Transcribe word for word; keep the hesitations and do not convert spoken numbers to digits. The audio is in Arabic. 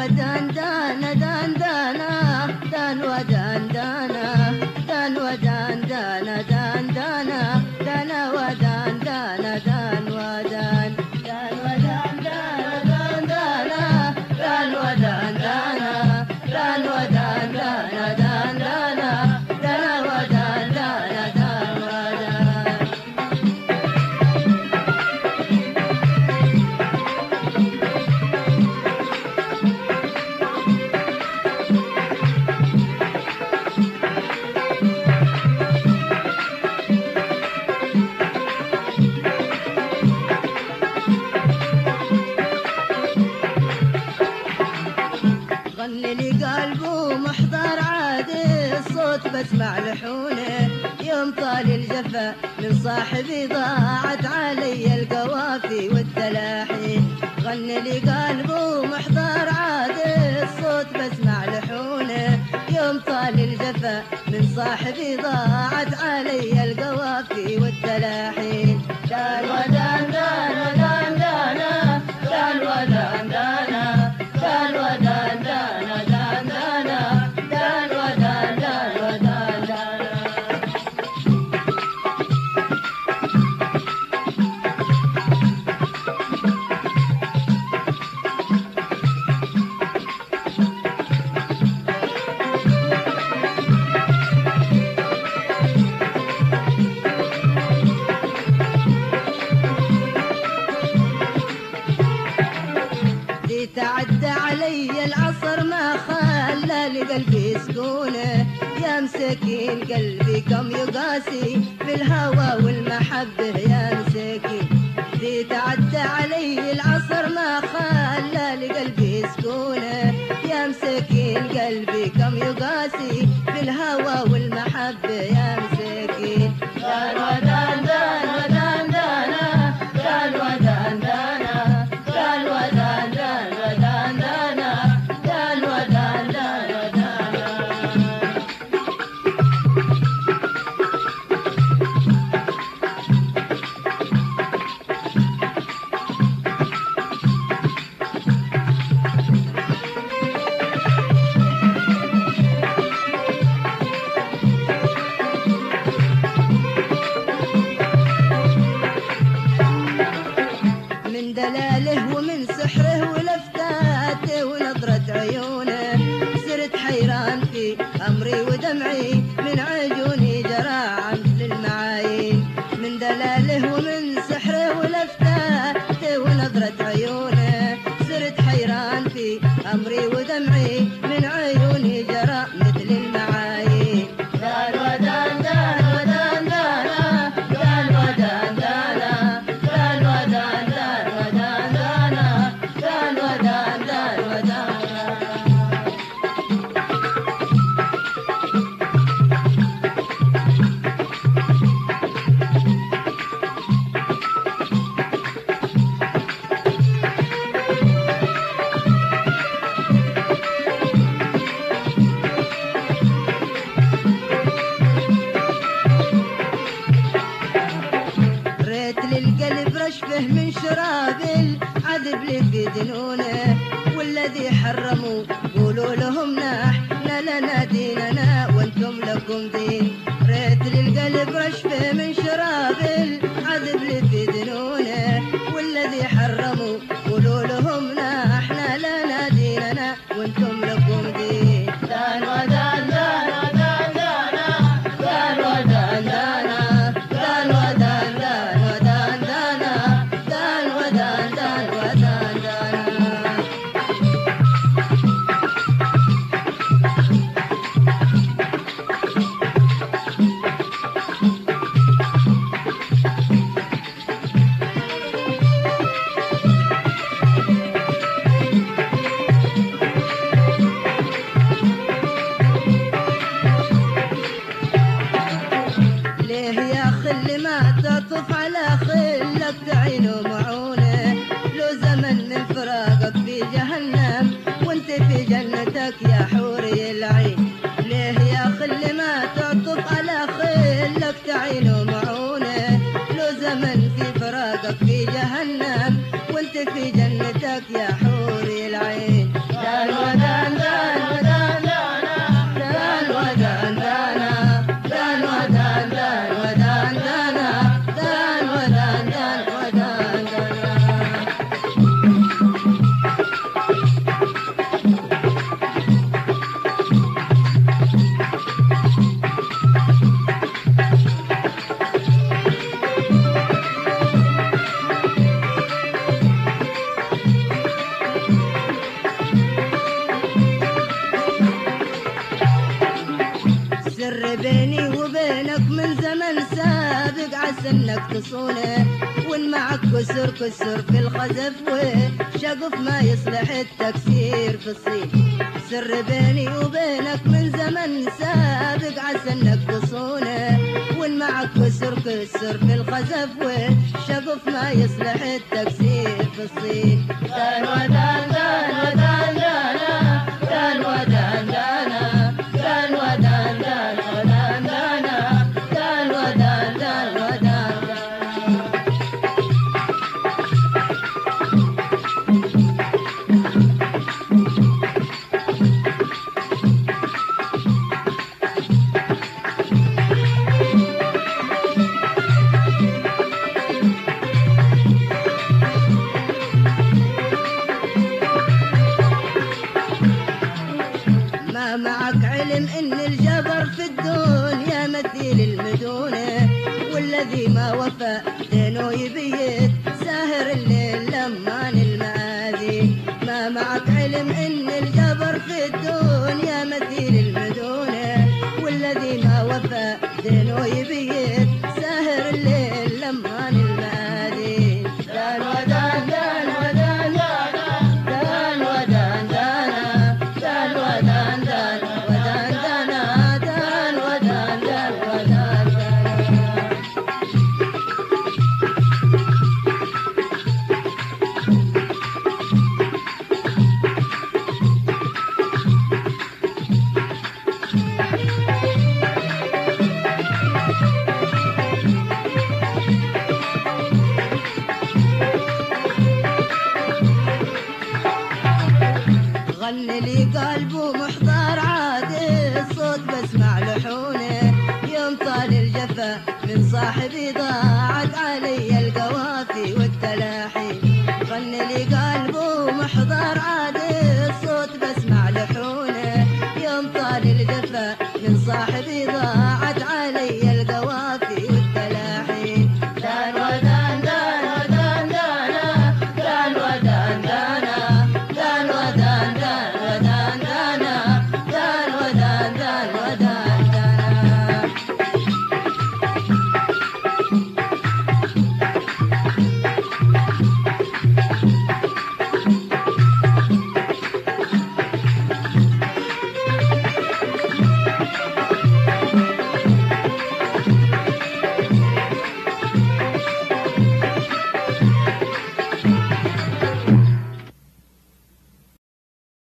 ودان دانا دان دانا دان ودان دانا دان ودان دانا دان دانا دانا ودان دانا دان ودان دان ودان دانا دان دانا دان ودان دانا دان ودان دانا دان دانا دانا ودان دانا دان ودان. غني لي قلبه محضر عادي الصوت بسمع لحونه يوم طال الجفا من صاحبي ضاعت علي القوافي والتلاحي. غني لي قلبه محضر عادي الصوت بسمع لحونه يوم طال الجفا من صاحبي ضاعت علي القوافي والتلاحي. دان ودان دانا دان دانا دان ودان دانا دان ودان دانا دان دانا دان ودان دان ودان دانا. تعدى علي العصر ما خلى لقلبي سكونه يا مسكين قلبي كم يقاسي بالهوى والمحبة يا مسكين. ذي تعدى علي العصر ما خلى لقلبي سكونه يا مسكين قلبي كم يقاسي بالهوى والمحبة يا مسكين. دان ودان دان ودان دانا دان ودان دانا دان ودان دان ودان دانا دان ودان دان ودانا. من دلاله ومن سحره ولفتاته ونظرة عيونه صرت حيران في أمري ودمعي من عيوني جرى مثل المعايين. من دلاله ومن سحره ولفتاته ونظرة عيونه صرت حيران في أمري ودمعي من عيوني جرى مثل المعايين. دان ودان دان ودان دانا دان ودان دانا دان ودان دان ودان دانا دان ودان دان ودانا. ريت للقلب رشفه من شراب العذب اللي في دنونه والذي حرموا قولوا لهم نحن لنا ديننا وانتم لكم دين. ريت للقلب رشفه من شراب العذب اللي في دنونه والذي حرموا قولوا لهم نحن لنا ديننا وانتم لكم دين. دان ودان دانا دان دانا دان ودان دانا دان ودان دان ودان دانا دان ودان دان ودان دانا. ليه يا خل ما تعطف على خلك تعينه معونه لو زمن من فراقك في جهنم وانت في جنتك يا حوري العين. ليه يا خل ما تعطف على خلك تعينه معونه لو زمن في فراقك في جهنم وانت في جنتك يا حوري العين. عسى انك تصونه، وان معك كسر كسر في الخزف وشقف ما يصلح التكسير في الصين. سر بيني وبينك من زمن سابق عسى انك تصونه، وان معك كسر كسر في الخزف وشقف ما يصلح التكسير في الصين. دان ودان دان ودان دانا دان ودان دانا دان ودان دان ودان دانا دان ودان دان ودان دانا. معك علم ان الجبر في الدنيا مثيل المدونة، والذي ما وفى دينه يبيت ساهر الليل لمان المآذي. ما معك علم ان الجبر في الدنيا مثيل المدونة، والذي ما وفى دينه يبيت ساهر الليل لمان المآذي. دان ودان دان ودان دان ودان دانا دان ودان دان ودان دانا دان ودان دان ودان دانا. غني لي قلبه محضر عادي الصوت بسمع لحونه، يوم طال الجفا من صاحبي ضاعت علي القوافي والتلاحي. غني لي قلبه محضر عادي